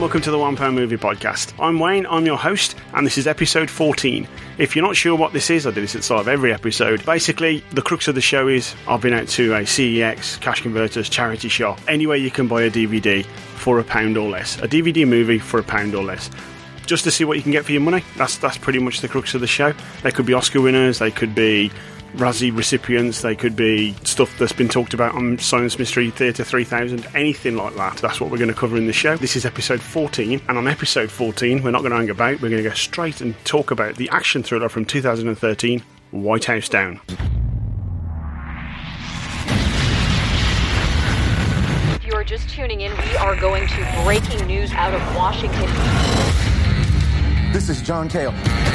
welcome to the £1 Movie Podcast. I'm Wayne, I'm your host, and this is episode 14. If you're not sure what this is, I do this at the start of every episode. Basically, the crux of the show is I've been out to a CEX, Cash Converters, charity shop, anywhere you can buy a DVD for £1 or less. A DVD movie for £1 or less. Just to see what you can get for your money. That's pretty much the crux of the show. They could be Oscar winners, they could be Razzie recipients, they could be stuff that's been talked about on Science Mystery Theatre 3000, anything like that. That's what we're going to cover in the show. This is episode 14, and on episode 14 we're not going to hang about, we're going to go straight and talk about the action thriller from 2013, White House Down. If you are just tuning in, we are going to breaking news out of Washington. This is John Cale.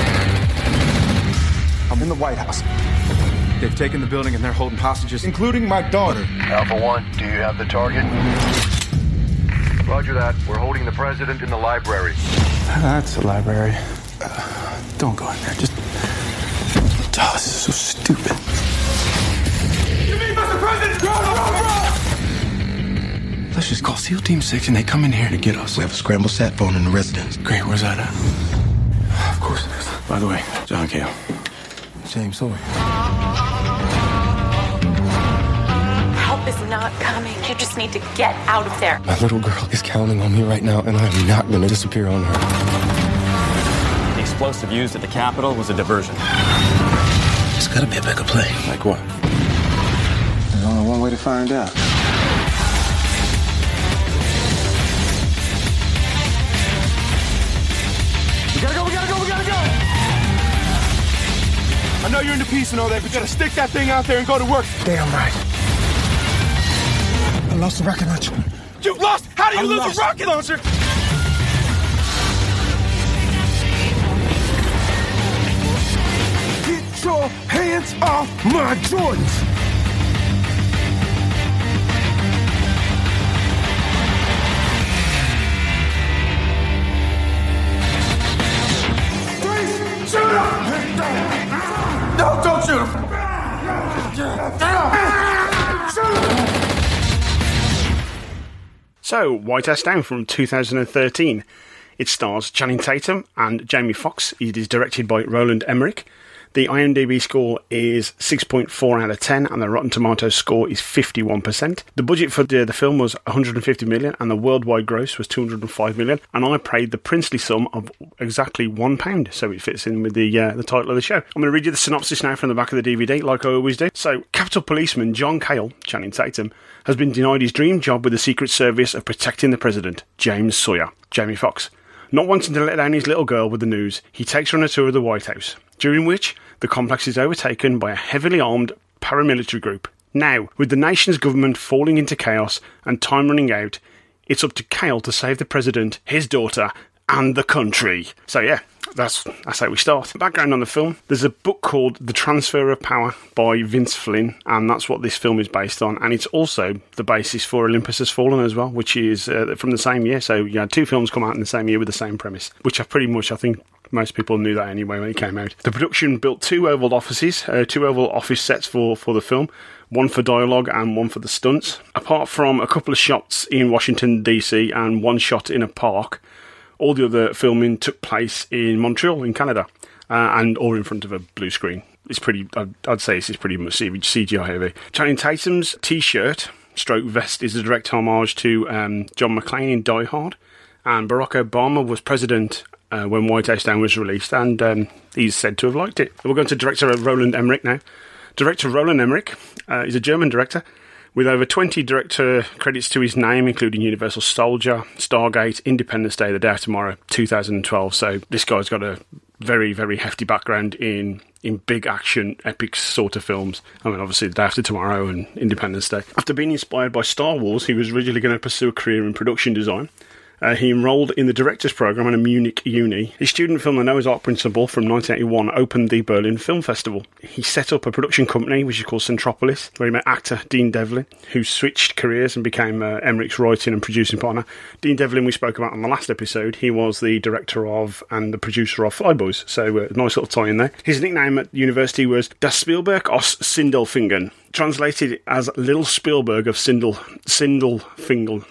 I'm in the White House. They've taken the building and they're holding hostages, including my daughter. Alpha 1, do you have the target? Roger that. We're holding the president in the library. That's the library. Don't go in there. Just... Oh, this is so stupid. You mean Mr. President? Run! Let's just call SEAL Team 6 and they come in here to get us. We have a scramble sat phone in the residence. Great, where's that at? Of course it is. By the way, John Cale. James Sawyer. Help is not coming. You just need to get out of there. My little girl is counting on me right now, and I am not going to disappear on her. The explosive used at the Capitol was a diversion. There's got to be a bigger play. Like what? There's only one way to find out. We gotta go! I know you're into peace and all that, but you gotta stick that thing out there and go to work. Damn right. I lost the rocket launcher. You lost? How do you lose a rocket launcher? Get your hands off my Jordans! Don't shoot him! So, White House Down from 2013. It stars Channing Tatum and Jamie Foxx. It is directed by Roland Emmerich. The IMDb score is 6.4 out of 10, and the Rotten Tomatoes score is 51%. The budget for the film was 150 million, and the worldwide gross was 205 million. And I paid the princely sum of exactly £1, so it fits in with the title of the show. I'm going to read you the synopsis now from the back of the DVD, like I always do. So, Capitol Policeman John Cale, Channing Tatum, has been denied his dream job with the Secret Service of protecting the president, James Sawyer, Jamie Foxx. Not wanting to let down his little girl with the news, he takes her on a tour of the White House, during which the complex is overtaken by a heavily armed paramilitary group. Now, with the nation's government falling into chaos and time running out, it's up to Cale to save the president, his daughter, and the country. So yeah, that's how we start. Background on the film: there's a book called The Transfer of Power by Vince Flynn, and that's what this film is based on, and it's also the basis for Olympus Has Fallen as well, which is from the same year. So you had two films come out in the same year with the same premise, which I think most people knew that anyway when it came out. The production built two oval office sets for the film, one for dialogue and one for the stunts. Apart from a couple of shots in Washington DC and one shot in a park, all the other filming took place in Montreal in Canada, and all in front of a blue screen. It's pretty, I'd say this is pretty much CGI heavy. Channing Tatum's t-shirt stroke vest is a direct homage to John McClane in Die Hard, and Barack Obama was president when White House Down was released, and he's said to have liked it. We're going to director Roland Emmerich now. Director Roland Emmerich is a German director with over 20 director credits to his name, including Universal Soldier, Stargate, Independence Day, The Day After Tomorrow, 2012. So this guy's got a very, very hefty background in big action, epic sort of films. I mean, obviously, The Day After Tomorrow and Independence Day. After being inspired by Star Wars, he was originally going to pursue a career in production design. He enrolled in the director's program at a Munich uni. His student film The Noah's Ark Principle from 1981 opened the Berlin Film Festival. He set up a production company, which is called Centropolis, where he met actor Dean Devlin, who switched careers and became Emmerich's writing and producing partner. Dean Devlin we spoke about on the last episode. He was the director of and the producer of Flyboys, so a nice little tie in there. His nickname at university was Das Spielberg aus Sindelfingen, translated as Little Spielberg of Sindelfingen,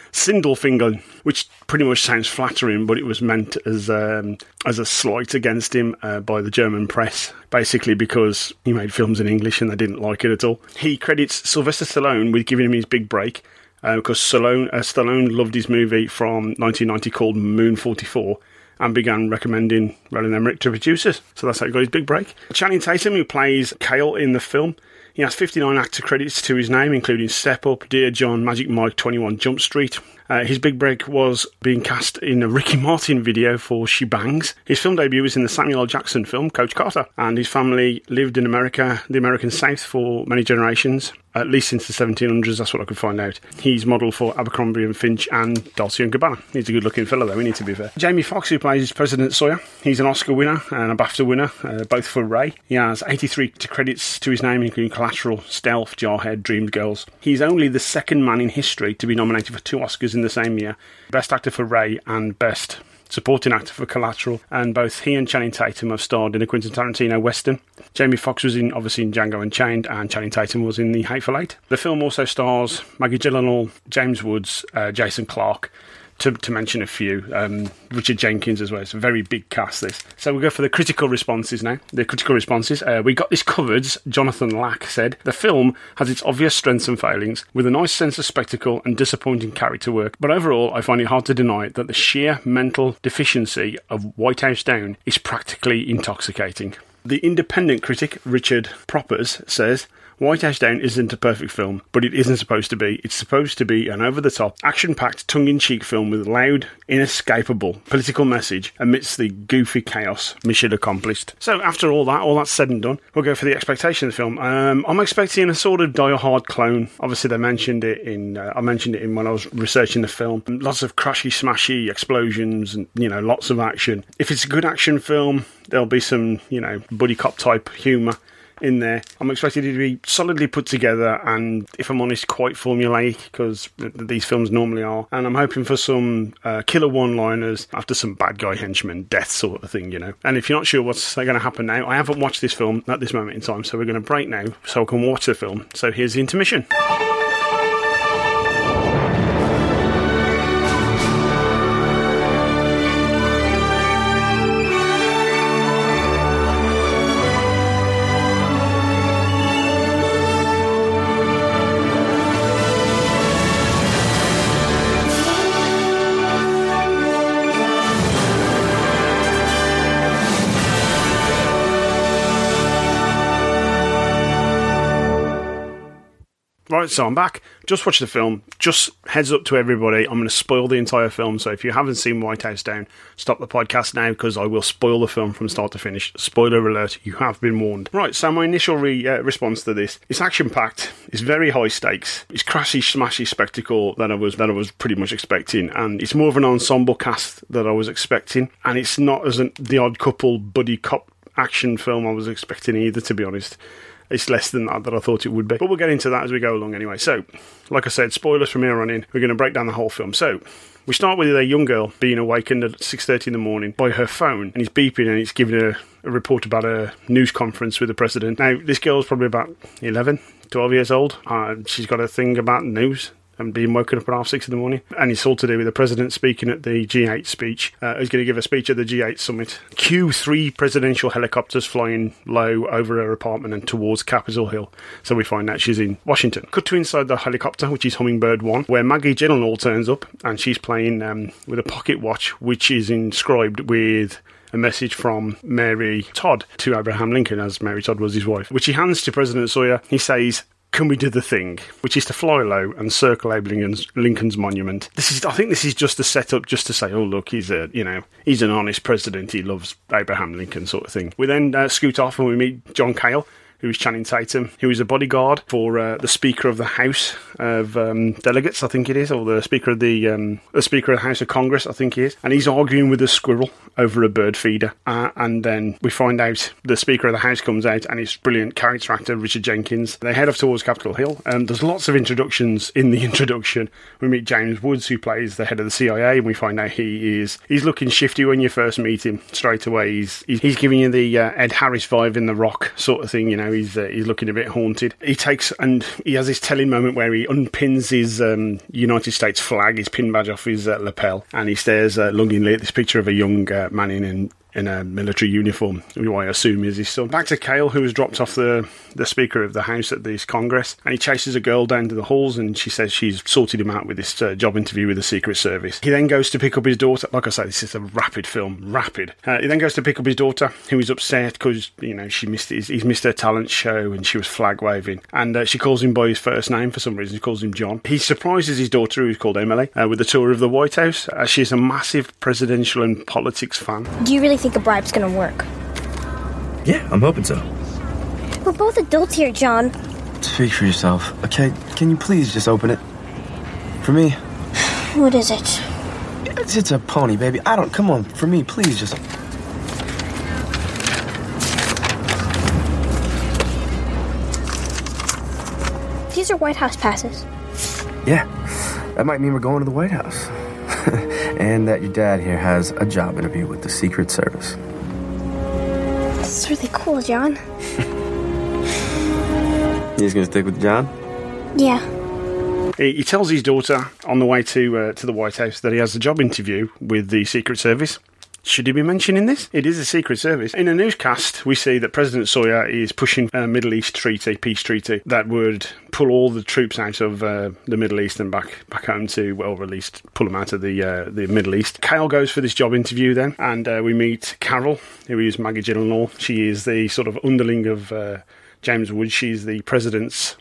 which pretty much sounds flattering, but it was meant as a slight against him by the German press, basically because he made films in English and they didn't like it at all. He credits Sylvester Stallone with giving him his big break, because Stallone loved his movie from 1990 called Moon 44, and began recommending Roland Emmerich to producers. So that's how he got his big break. Channing Tatum, who plays Kale in the film, he has 59 actor credits to his name, including Step Up, Dear John, Magic Mike, 21 Jump Street. His big break was being cast in a Ricky Martin video for She Bangs. His film debut was in the Samuel L. Jackson film Coach Carter, and his family lived in America, the American South, for many generations, at least since the 1700s. That's what I could find out. He's modelled for Abercrombie and Finch and Dolce & Gabbana. He's a good-looking fellow, though, we need to be fair. Jamie Foxx, who plays President Sawyer, he's an Oscar winner and a BAFTA winner, both for Ray. He has 83 credits to his name, including Collateral, Stealth, Jarhead, Dreamgirls. He's only the second man in history to be nominated for 2 Oscars in the same year. Best Actor for Ray and Best Supporting Actor for Collateral, and both he and Channing Tatum have starred in a Quentin Tarantino western. Jamie Foxx was obviously in Django Unchained, and Channing Tatum was in The Hateful Eight. The film also stars Maggie Gyllenhaal, James Woods, Jason Clarke, to mention a few, Richard Jenkins as well. It's a very big cast, this. So we'll go for the critical responses now. The critical responses. We got this covered. Jonathan Lack said, the film has its obvious strengths and failings, with a nice sense of spectacle and disappointing character work. But overall, I find it hard to deny that the sheer mental deficiency of White House Down is practically intoxicating. The independent critic, Richard Proppers, says, White House Down isn't a perfect film, but it isn't supposed to be. It's supposed to be an over-the-top, action-packed, tongue-in-cheek film with a loud, inescapable political message amidst the goofy chaos. Mission accomplished. So after all that's said and done, we'll go for the expectation of the film. I'm expecting a sort of Die Hard clone. Obviously, they mentioned it in. I mentioned it in when I was researching the film. Lots of crashy, smashy explosions, and lots of action. If it's a good action film, there'll be some buddy cop type humour in there. I'm expecting it to be solidly put together and, if I'm honest, quite formulaic, because these films normally are. And I'm hoping for some killer one-liners after some bad guy henchman death sort of thing, And if you're not sure what's going to happen now, I haven't watched this film at this moment in time, so we're going to break now so I can watch the film. So here's the intermission. Right, so I'm back. Just watched the film. Just heads up to everybody, I'm going to spoil the entire film. So if you haven't seen White House Down, stop the podcast now, because I will spoil the film from start to finish. Spoiler alert, you have been warned. Right, so my initial response to this, it's action-packed, it's very high stakes, it's crashy, smashy spectacle that I was pretty much expecting, and it's more of an ensemble cast that I was expecting, and it's not as the Odd Couple buddy cop action film I was expecting either, to be honest. It's less than that I thought it would be. But we'll get into that as we go along anyway. So, like I said, spoilers from here on in. We're going to break down the whole film. So, we start with a young girl being awakened at 6:30 in the morning by her phone, and it's beeping and it's giving her a report about a news conference with the president. Now, this girl's probably about 11, 12 years old. She's got a thing about news and being woken up at 6:30 in the morning. And it's all to do with the president speaking at the G8 speech. He's going to give a speech at the G8 summit. Cue 3 presidential helicopters flying low over her apartment and towards Capitol Hill. So we find out she's in Washington. Cut to inside the helicopter, which is Hummingbird 1, where Maggie Gyllenhaal turns up, and she's playing with a pocket watch, which is inscribed with a message from Mary Todd to Abraham Lincoln, as Mary Todd was his wife, which he hands to President Sawyer. He says, "Can we do the thing?" which is to fly low and circle Abe Lincoln's monument. I think this is just a setup, just to say, oh look, he's an honest president. He loves Abraham Lincoln, sort of thing. We then scoot off and we meet John Cale, who is Channing Tatum, who is a bodyguard for the Speaker of the House of Delegates, I think it is, or the Speaker of the House of Congress, I think he is. And he's arguing with a squirrel over a bird feeder. And then we find out the Speaker of the House comes out, and his brilliant character actor, Richard Jenkins. They head off towards Capitol Hill. There's lots of introductions in the introduction. We meet James Woods, who plays the head of the CIA, and we find out he's looking shifty when you first meet him straight away. He's giving you the Ed Harris vibe in The Rock sort of thing, he's looking a bit haunted. He has this telling moment where he unpins his United States flag, his pin badge off his lapel, and he stares longingly at this picture of a young man in a military uniform, who I assume is his son. Back to Cale, who has dropped off the Speaker of the House at this Congress, and he chases a girl down to the halls, and she says she's sorted him out with this job interview with the Secret Service. He then goes to pick up his daughter. Like I say, this is a rapid film. Rapid. He then goes to pick up his daughter, who is upset because, he's missed her talent show and she was flag waving. And she calls him by his first name for some reason. She calls him John. He surprises his daughter, who's called Emily, with a tour of the White House. She's a massive presidential and politics fan. Do you really think a bribe's gonna work? Yeah, I'm hoping so. We're both adults here, John. Speak for yourself, okay? Can you please just open it? For me? What is it? It's a pony, baby. Come on, for me, please just... These are White House passes. Yeah, that might mean we're going to the White House. And that your dad here has a job interview with the Secret Service. This is really cool, John. He's gonna stick with John? Yeah. He tells his daughter on the way to the White House that he has a job interview with the Secret Service. Should he be mentioning this? It is a Secret Service. In a newscast, we see that President Sawyer is pushing a Middle East treaty, peace treaty, that would pull all the troops out of the Middle East and back home to, well, at least pull them out of the Middle East. Cale goes for this job interview then, and we meet Carol, who is Maggie Gyllenhaal. She is the sort of underling of James Woods. She's the president's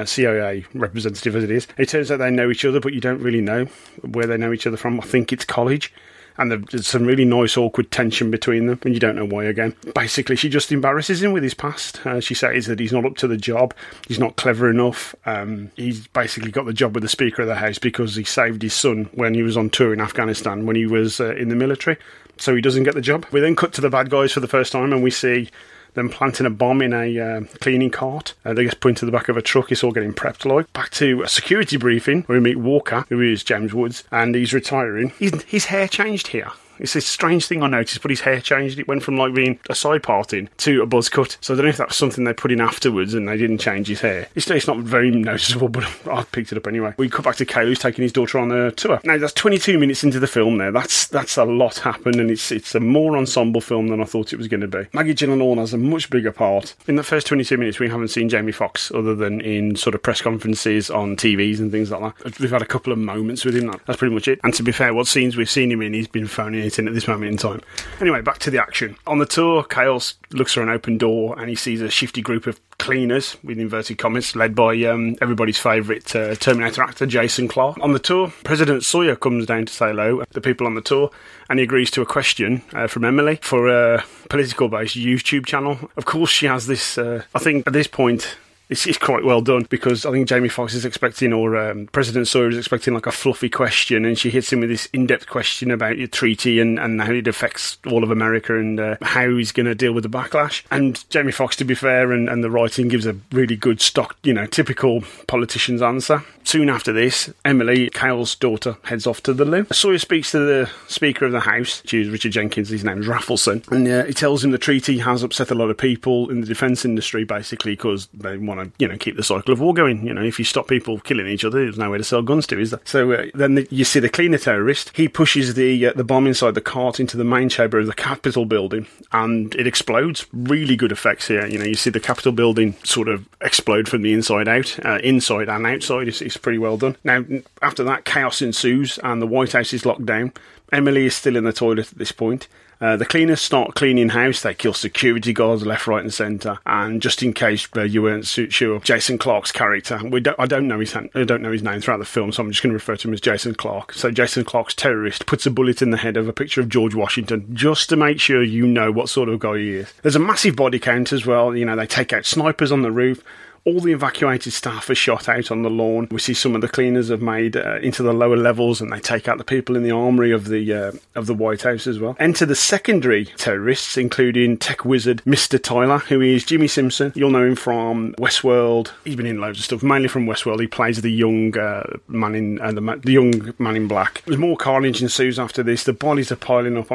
CIA representative, as it is. It turns out they know each other, but you don't really know where they know each other from. I think it's college. And there's some really nice, awkward tension between them, and you don't know why again. Basically, she just embarrasses him with his past. She says that he's not up to the job, he's not clever enough. He's basically got the job with the Speaker of the House because he saved his son when he was on tour in Afghanistan, when he was in the military. So he doesn't get the job. We then cut to the bad guys for the first time, and we see them planting a bomb in a cleaning cart. They get put into the back of a truck. It's all getting prepped like. Back to a security briefing where we meet Walker, who is James Woods, and he's retiring. His hair changed here. It's a strange thing I noticed, but his hair changed. It went from like being a side parting to a buzz cut. So I don't know if that was something they put in afterwards and they didn't change his hair. It's not very noticeable, but I picked it up anyway. We cut back to Cale, who's taking his daughter on a tour. Now, that's 22 minutes into the film there. That's a lot happened, and it's a more ensemble film than I thought it was going to be. Maggie Gyllenhaal has a much bigger part. In the first 22 minutes, we haven't seen Jamie Foxx other than in sort of press conferences on TVs and things like that. We've had a couple of moments with him. That's pretty much it. And to be fair, what scenes we've seen him in, he's been phoning it in at this moment in time. Anyway, back to the action. On the tour, Cale looks for an open door and he sees a shifty group of cleaners, with inverted commas, led by everybody's favourite Terminator actor, Jason Clarke. On the tour, President Sawyer comes down to say hello to the people on the tour, and he agrees to a question from Emily for a political-based YouTube channel. Of course, she has this, I think at this point, it's quite well done, because I think Jamie Foxx is expecting, or President Sawyer is expecting, like a fluffy question, and she hits him with this in-depth question about your treaty and how it affects all of America and how he's going to deal with the backlash. And Jamie Foxx, to be fair, and the writing gives a really good stock, typical politician's answer. Soon after this, Emily, Cale's daughter, heads off to the loo. Sawyer speaks to the Speaker of the House, which is Richard Jenkins, his name's Raffleson, and he tells him the treaty has upset a lot of people in the defence industry, basically, because they want to, keep the cycle of war going. If you stop people killing each other, there's nowhere to sell guns to, is there? So then you see the cleaner terrorist. He pushes the bomb inside the cart into the main chamber of the Capitol building, and it explodes. Really good effects here. You see the Capitol building sort of explode from the inside out, inside and outside. It's pretty well done. Now, after that, chaos ensues, and the White House is locked down. Emily is still in the toilet at this point. The cleaners start cleaning house. They kill security guards left, right and centre. And just in case you weren't sure, Jason Clarke's character, I don't know his name throughout the film, so I'm just going to refer to him as Jason Clarke. So Jason Clarke's terrorist puts a bullet in the head of a picture of George Washington, just to make sure you know what sort of guy he is. There's a massive body count as well. They take out snipers on the roof. All the evacuated staff are shot out on the lawn. We see some of the cleaners have made into the lower levels, and they take out the people in the armoury of the White House as well. Enter the secondary terrorists, including tech wizard Mr. Tyler, who is Jimmy Simpson. You'll know him from Westworld. He's been in loads of stuff, mainly from Westworld. He plays the young man in the young man in black. There's more carnage ensues after this. The bodies are piling up. I mean,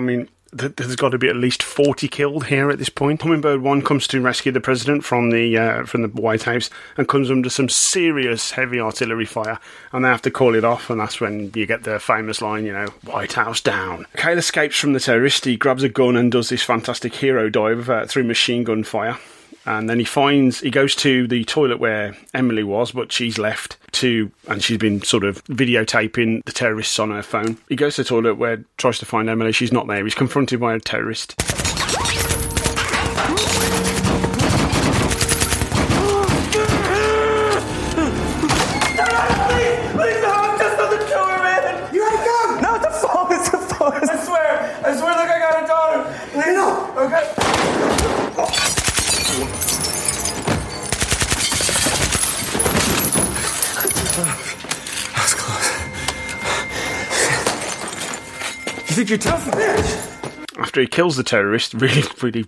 there's got to be at least 40 killed here at this point. Hummingbird 1 comes to rescue the president from the White House and comes under some serious heavy artillery fire, and they have to call it off, and that's when you get the famous line, White House down. Kyle escapes from the terrorist. He grabs a gun and does this fantastic hero dive through machine gun fire. And then he goes to the toilet where Emily was, but she's left and she's been sort of videotaping the terrorists on her phone. He goes to the toilet where tries to find Emily. She's not there. He's confronted by a terrorist. I swear, look, I got a daughter. Please. No. Okay. That was close. You think you're tough, bitch? After he kills the terrorist, really,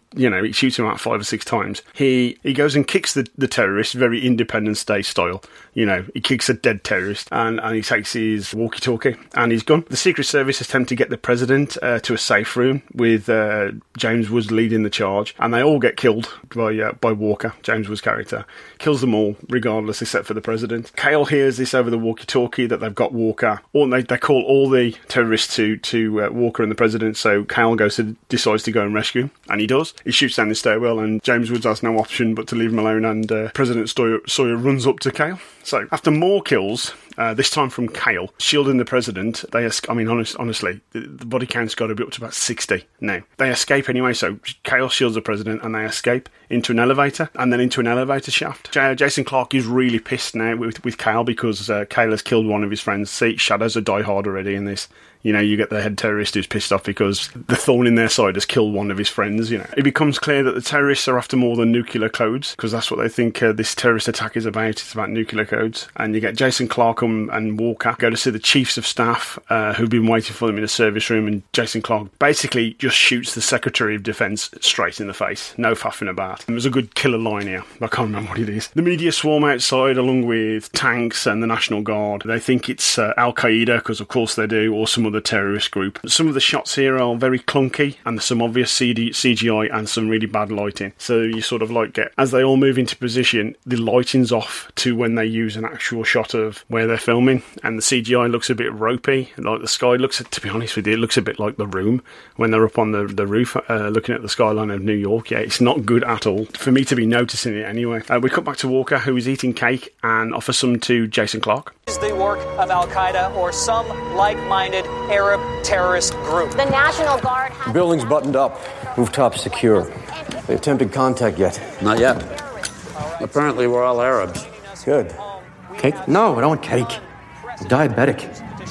he shoots him out 5 or 6 times. He goes and kicks the terrorist, very Independence Day style. He kicks a dead terrorist, and he takes his walkie-talkie and his gun. The Secret Service attempt to get the president to a safe room with James Woods leading the charge, and they all get killed by Walker. James Woods' character kills them all, regardless, except for the president. Cale hears this over the walkie-talkie that they've got Walker, or they call all the terrorists to Walker and the president. So Cale decides to go and rescue him, and he does. He shoots down the stairwell, and James Woods has no option but to leave him alone, and President Sawyer runs up to Cale. So, after more kills, this time from Cale, shielding the president, honestly, the body count's got to be up to about 60 now. They escape anyway, so Cale shields the president, and they escape into an elevator, and then into an elevator shaft. Jason Clarke is really pissed now with Cale, because Cale has killed one of his friends. See, Shadows are die hard already in this. You get the head terrorist who's pissed off because the thorn in their side has killed one of his friends, It becomes clear that the terrorists are after more than nuclear codes, because that's what they think this terrorist attack is about. It's about nuclear codes. And you get Jason Clarke and Walker go to see the chiefs of staff who've been waiting for them in a service room, and Jason Clarke basically just shoots the Secretary of Defense straight in the face. No faffing about. There's a good killer line here. I can't remember what it is. The media swarm outside along with tanks and the National Guard. They think it's Al-Qaeda, because of course they do, or some other terrorist group. Some of the shots here are very clunky, and there's some obvious CGI and some really bad lighting. So you sort of get, as they all move into position, the lighting's off to when they use an actual shot of where they're filming, and the CGI looks a bit ropey. Like the sky looks, to be honest with you, it looks a bit like The Room when they're up on the roof looking at the skyline of New York. Yeah, it's not good at all for me to be noticing it anyway. We cut back to Walker, who is eating cake, and offers some to Jason Clarke. Is the work of Al-Qaeda or some like-minded Arab terrorist group. The National Guard has... The building's buttoned up. Rooftop secure. They attempted contact yet? Not yet. Apparently we're all Arabs. Good. Cake? No, I don't want cake. I'm diabetic.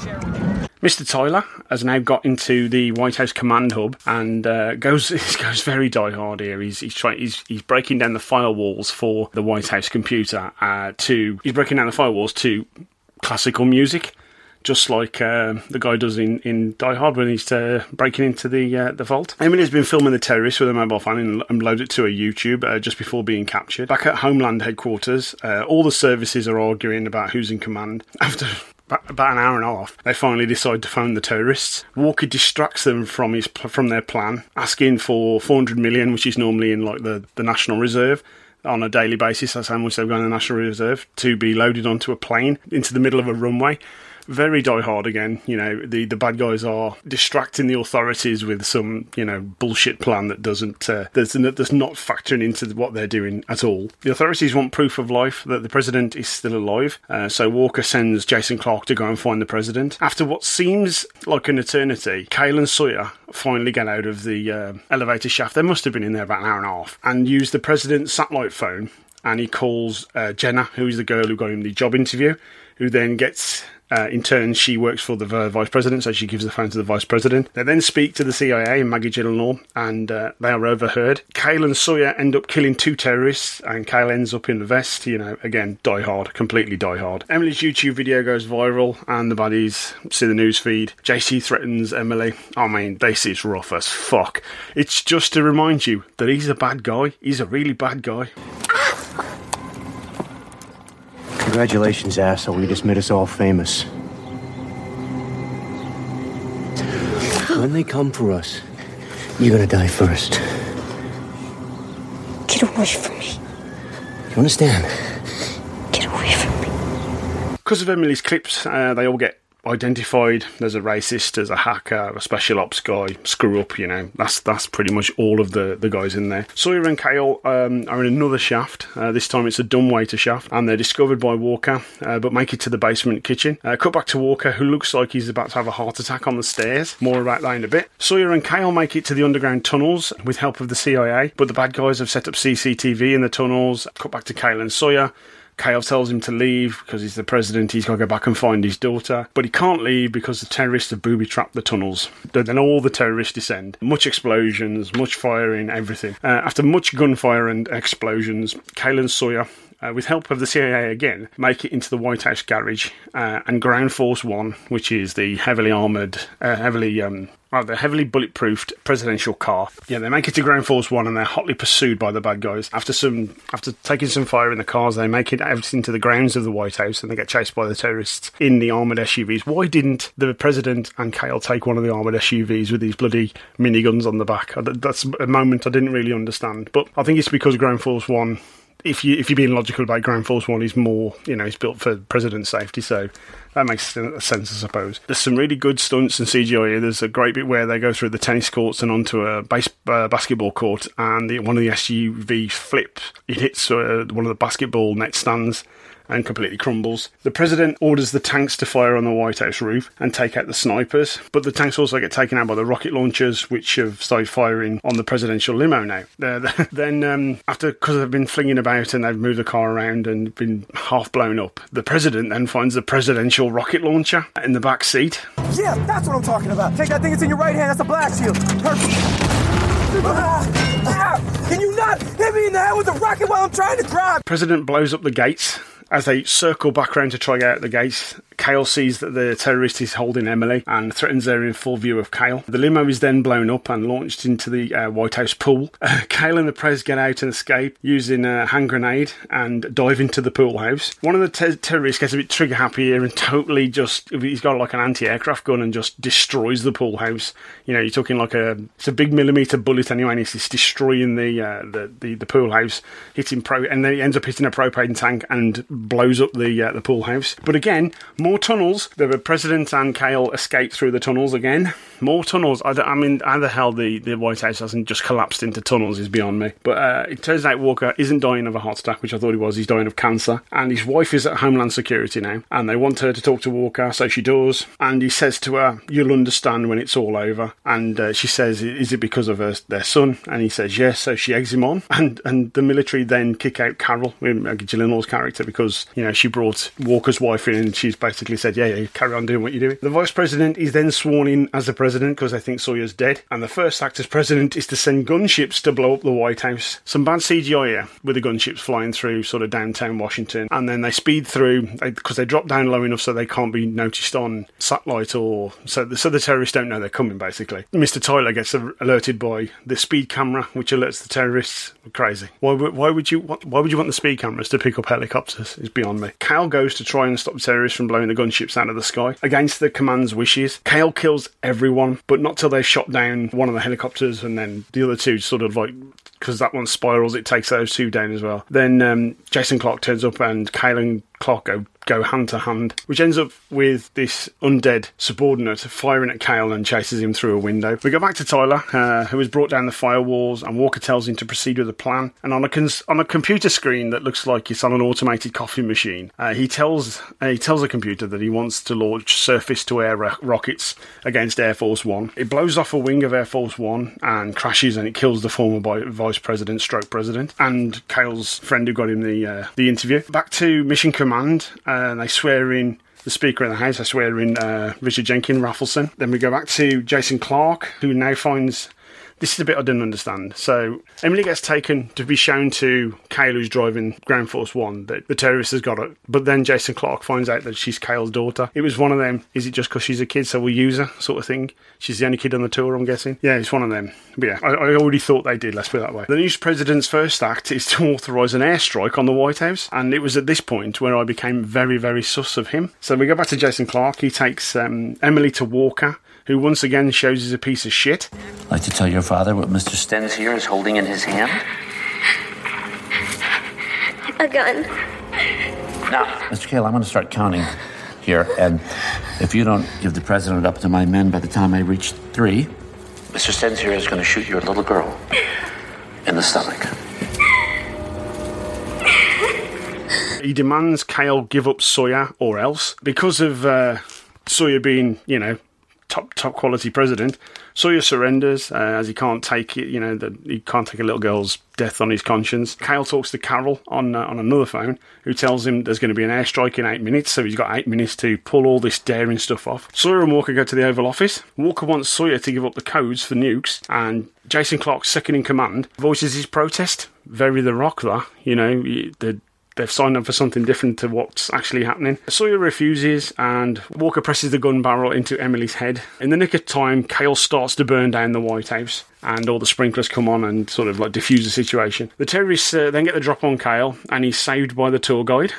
Mr. Tyler has now got into the White House command hub and goes very die-hard here. He's breaking down the firewalls for the White House computer he's breaking down the firewalls to classical music, just like the guy does in Die Hard when he's breaking into the vault. Emily's been filming the terrorists with a mobile phone and loaded it to her YouTube just before being captured. Back at Homeland headquarters, all the services are arguing about who's in command. After about an hour and a half, they finally decide to phone the terrorists. Walker distracts them from their plan, asking for 400 million, which is normally in the National Reserve. On a daily basis, that's how much they've got in the National Reserve, to be loaded onto a plane into the middle of a runway. Very Die Hard again. The bad guys are distracting the authorities with some, bullshit plan that that's not factoring into what they're doing at all. The authorities want proof of life, that the president is still alive. So Walker sends Jason Clarke to go and find the president. After what seems like an eternity, Cale and Sawyer finally get out of the elevator shaft. They must have been in there about an hour and a half, and use the president's satellite phone. And he calls Jenna, who is the girl who got him the job interview, who then gets... in turn, she works for the vice president, so she gives the phone to the vice president. They then speak to the CIA and Maggie Gyllenhaal, and they are overheard. Cale and Sawyer end up killing 2 terrorists, and Cale ends up in the vest. Again, Die Hard, completely Die Hard. Emily's YouTube video goes viral, and the baddies see the news feed. JC threatens Emily. This is rough as fuck. It's just to remind you that he's a bad guy. He's a really bad guy. Congratulations, asshole. You just made us all famous. When they come for us, You're gonna die first. Get away from me. You understand? Get away from me. Because of Emily's clips, they all get identified. There's a racist, there's a hacker, a special ops guy, screw up, that's pretty much all of the guys in there. Sawyer and Kale are in another shaft. This time it's a dumbwaiter shaft, and they're discovered by Walker, but make it to the basement kitchen. Cut back to Walker, who looks like he's about to have a heart attack on the stairs. More about that in a bit. Sawyer and Kale make it to the underground tunnels with help of the CIA, but the bad guys have set up CCTV in the tunnels. Cut back to Kale and Sawyer. Kale tells him to leave because he's the president. He's got to go back and find his daughter. But he can't leave because the terrorists have booby-trapped the tunnels. Then all the terrorists descend. Much explosions, much firing, everything. After much gunfire and explosions, Kale and Sawyer, with help of the CIA again, make it into the White House garage. And Ground Force One, which is the heavily armoured, the heavily bulletproofed presidential car. Yeah, they make it to Ground Force One and they're hotly pursued by the bad guys. After taking some fire in the cars, they make it out into the grounds of the White House and they get chased by the terrorists in the armoured SUVs. Why didn't the president and Kale take one of the armoured SUVs with these bloody miniguns on the back? That's a moment I didn't really understand. But I think it's because Ground Force One, if you're being logical about Ground Force One, is more, it's built for president safety, so that makes sense, I suppose. There's some really good stunts and CGI here. There's a great bit where they go through the tennis courts and onto a basketball court, and one of the SUVs flips. It hits one of the basketball net stands and completely crumbles. The president orders the tanks to fire on the White House roof and take out the snipers, but the tanks also get taken out by the rocket launchers, which have started firing on the presidential limo now. Then, because they've been flinging about and they've moved the car around and been half blown up, the president then finds the presidential rocket launcher in the back seat. Yeah, that's what I'm talking about. Take that thing, it's in your right hand, that's a blast shield. Perfect. Can you not hit me in the head with a rocket while I'm trying to drive? President blows up the gates. As they circle back around to try to get out the gates, Kale sees that the terrorist is holding Emily and threatens her in full view of Kale. The limo is then blown up and launched into the White House pool. Kale and the Prez get out and escape using a hand grenade and dive into the pool house. One of the terrorists gets a bit trigger happy here and totally he's got like an anti-aircraft gun and just destroys the pool house. You're talking like it's a big millimetre bullet anyway, and it's destroying the pool house, and then he ends up hitting a propane tank and blows up the pool house. But again, more tunnels. The president and Kale escape through the tunnels again. More tunnels. I mean, how the hell the White House hasn't just collapsed into tunnels is beyond me. But it turns out Walker isn't dying of a heart attack, which I thought he was. He's dying of cancer. And his wife is at Homeland Security now. And they want her to talk to Walker, so she does. And he says to her, "You'll understand when it's all over." And she says, "Is it because of their son?" And he says, "Yes." So she eggs him on. And the military then kick out Carol, Maggie Gyllenhaal's character, because, she brought Walker's wife in and she's basically said, yeah, carry on doing what you're doing. The vice president is then sworn in as the president because they think Sawyer's dead. And the first act as president is to send gunships to blow up the White House. Some bad CGI here with the gunships flying through sort of downtown Washington. And then they speed through because they drop down low enough so they can't be noticed on satellite so the terrorists don't know they're coming, basically. Mr. Tyler gets alerted by the speed camera, which alerts the terrorists. Crazy. Why would you want the speed cameras to pick up helicopters? It's beyond me. Kale goes to try and stop the terrorists from blowing the gunships out of the sky. Against the command's wishes, Kale kills everyone, but not till they've shot down one of the helicopters, and then the other two sort of like, because that one spirals, it takes those two down as well. Then Jason Clarke turns up and Kale and Clarke go hand to hand, which ends up with this undead subordinate firing at Kale and chases him through a window. We go back to Tyler, who has brought down the firewalls, and Walker tells him to proceed with the plan. And on a computer screen that looks like it's on an automated coffee machine, he tells the computer that he wants to launch surface-to-air rockets against Air Force One. It blows off a wing of Air Force One and crashes, and it kills the former vice president, stroke president, and Kale's friend who got him the interview. Back to Mission Command. They swear in the Speaker of the House. I swear in Richard Jenkins Raffleson. Then we go back to Jason Clarke, who now finds... This is a bit I didn't understand. So Emily gets taken to be shown to Kale, who's driving Ground Force One, that the terrorist has got her. But then Jason Clarke finds out that she's Kale's daughter. It was one of them, is it just because she's a kid, so we'll use her, sort of thing. She's the only kid on the tour, I'm guessing. Yeah, it's one of them. But yeah, I already thought they did, let's put it that way. The new president's first act is to authorise an airstrike on the White House. And it was at this point where I became very, very sus of him. So we go back to Jason Clarke. He takes Emily to Walker, who once again shows he's a piece of shit. I'd like to tell your father what Mr. Stenz here is holding in his hand. A gun. Now, Mr. Cale, I'm going to start counting here, and if you don't give the president up to my men by the time I reach 3, Mr. Stenz here is going to shoot your little girl in the stomach. He demands Cale give up Sawyer or else. Because of Sawyer being, top quality president, Sawyer surrenders as he can't take it. He can't take a little girl's death on his conscience. Cale talks to Carol on another phone, who tells him there's going to be an airstrike in 8 minutes, so he's got 8 minutes to pull all this daring stuff off. Sawyer and Walker go to the Oval Office. Walker wants Sawyer to give up the codes for nukes, and Jason Clarke, second in command, voices his protest. Very The Rock, that. They've signed up for something different to what's actually happening. Sawyer refuses, and Walker presses the gun barrel into Emily's head. In the nick of time, Cale starts to burn down the White House, and all the sprinklers come on and sort of diffuse the situation. The terrorists then get the drop on Cale, and he's saved by the tour guide.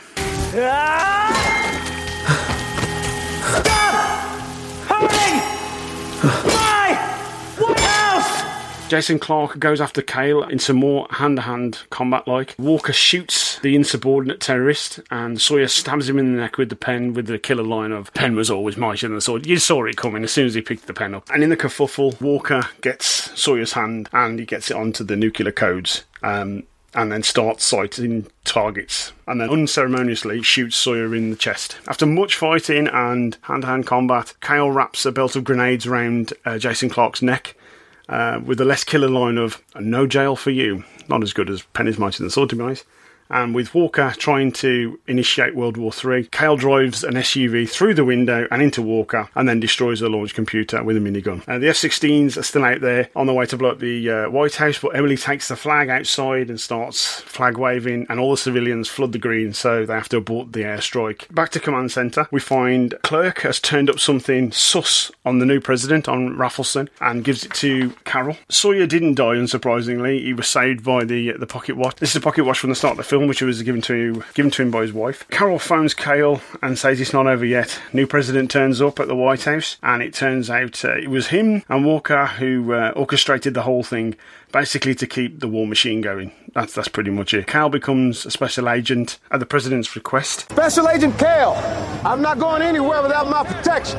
Jason Clarke goes after Cale in some more hand-to-hand combat-like. Walker shoots the insubordinate terrorist, and Sawyer stabs him in the neck with the pen, with the killer line of, "Pen was always mightier than the sword." You saw it coming as soon as he picked the pen up. And in the kerfuffle, Walker gets Sawyer's hand, and he gets it onto the nuclear codes, and then starts sighting targets, and then unceremoniously shoots Sawyer in the chest. After much fighting and hand-to-hand combat, Cale wraps a belt of grenades around Jason Clarke's neck, with the less killer line of "No jail for you." Not as good as "Pen is mightier than the sword," to be honest. And with Walker trying to initiate World War III, Cale drives an SUV through the window and into Walker, and then destroys the launch computer with a minigun. The F-16s are still out there on the way to blow up the White House, but Emily takes the flag outside and starts flag waving, and all the civilians flood the green, so they have to abort the airstrike. Back to command centre, we find Clerk has turned up something sus on the new president, on Raffleson, and gives it to Carol. Sawyer didn't die, unsurprisingly. He was saved by the pocket watch. This is a pocket watch from the start of the film, which was given to him by his wife. Carol phones Cale and says it's not over yet. New president turns up at the White House, and it turns out it was him and Walker who orchestrated the whole thing, basically to keep the war machine going. That's pretty much it. Cale becomes a special agent at the president's request. Special Agent Cale, I'm not going anywhere without my protection.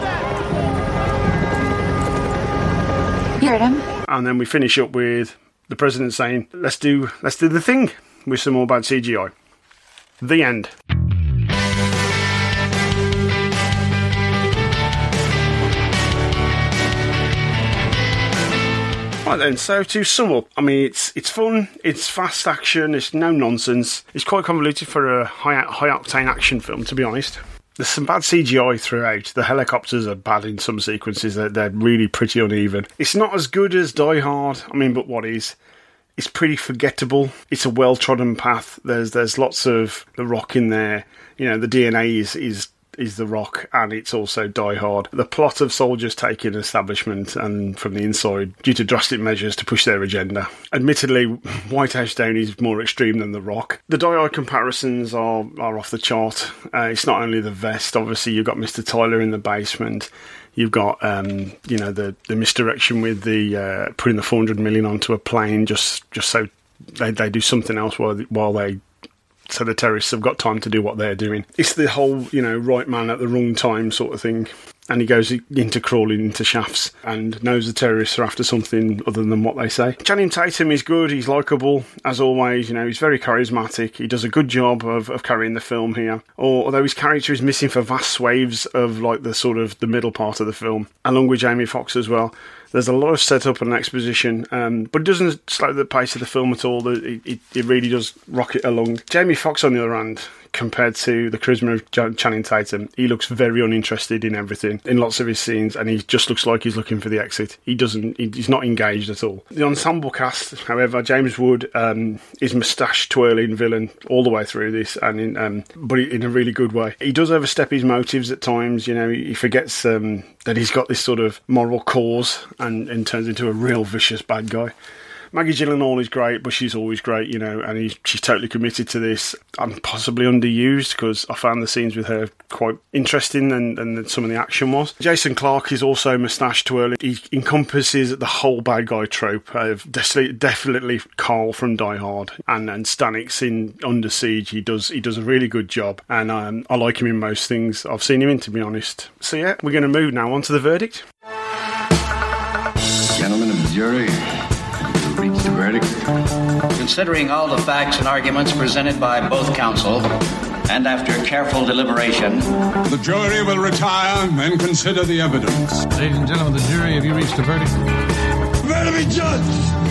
You heard him. And then we finish up with the president saying, let's do the thing, with some more bad CGI. The end. Right then, so to sum up, I mean, it's fun, it's fast action, it's no nonsense. It's quite convoluted for a high-octane action film, to be honest. There's some bad CGI throughout. The helicopters are bad in some sequences. They're really pretty uneven. It's not as good as Die Hard, but what is? It's pretty forgettable. It's a well-trodden path. There's lots of The Rock in there. The DNA is The Rock, and it's also Die Hard. The plot of soldiers taking establishment and from the inside due to drastic measures to push their agenda. Admittedly, White House Down is more extreme than The Rock. The Die Hard comparisons are off the chart. It's not only the vest. Obviously, you've got Mr. Tyler in the basement. You've got, the misdirection with the putting the 400 million onto a plane just so they do something else so the terrorists have got time to do what they're doing. It's the whole, right man at the wrong time sort of thing. And he goes into crawling into shafts and knows the terrorists are after something other than what they say. Channing Tatum is good, he's likeable, as always, he's very charismatic. He does a good job of carrying the film here. Although his character is missing for vast swathes of the middle part of the film, along with Jamie Foxx as well. There's a lot of setup and exposition, but it doesn't slow the pace of the film at all. It really does rocket along. Jamie Foxx, on the other hand, compared to the charisma of Channing Tatum, he looks very uninterested in everything, in lots of his scenes, and he just looks like he's looking for the exit. He's not engaged at all. The ensemble cast, however, James Wood is moustache-twirling villain all the way through this, and but in a really good way. He does overstep his motives at times. He forgets that he's got this sort of moral cause and turns into a real vicious bad guy. Maggie Gyllenhaal is great, but she's always great, you know, and she's totally committed to this. I'm possibly underused because I found the scenes with her quite interesting and some of the action was. Jason Clarke is also moustache twirling. He encompasses the whole bad guy trope of definitely Carl from Die Hard and Stanix in Under Siege. He does a really good job, and I like him in most things I've seen him in, to be honest. So yeah, we're going to move now on to the verdict. Gentlemen of the jury, reach the verdict. Considering all the facts and arguments presented by both counsel, and after careful deliberation, the jury will retire and consider the evidence. Ladies and gentlemen of the jury, have you reached a verdict? Prepare to be judged!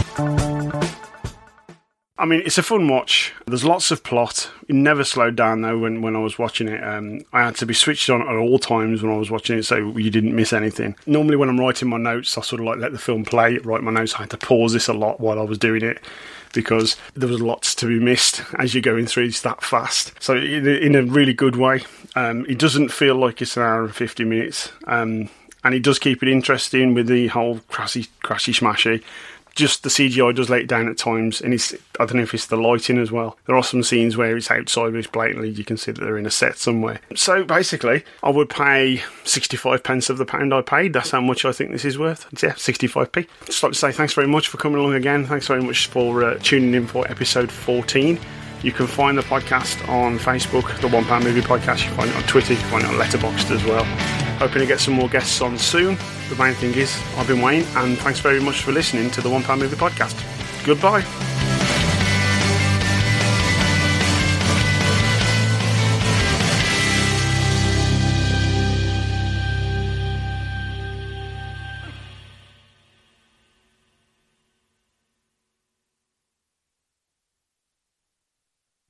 I mean, it's a fun watch. There's lots of plot. It never slowed down, though, when I was watching it. I had to be switched on at all times when I was watching it, so you didn't miss anything. Normally, when I'm writing my notes, I sort of like let the film play, write my notes. I had to pause this a lot while I was doing it, because there was lots to be missed as you're going through. It's that fast. So in a really good way. It doesn't feel like it's an hour and 50 minutes. And it does keep it interesting with the whole crashy smashy. Just the CGI does let it down at times, and I don't know if it's the lighting as well. There are some scenes where it's outside, but it's blatantly, you can see that they're in a set somewhere. So basically, I would pay 65 pence of the pound I paid. That's how much I think this is worth. Yeah, 65p. Just like to say thanks very much for coming along again. Thanks very much for tuning in for episode 14. You can find the podcast on Facebook, the One Pound Movie Podcast. You can find it on Twitter. You can find it on Letterboxd as well. Hoping to get some more guests on soon. The main thing is, I've been Wayne, and thanks very much for listening to the One Pound Movie Podcast. Goodbye.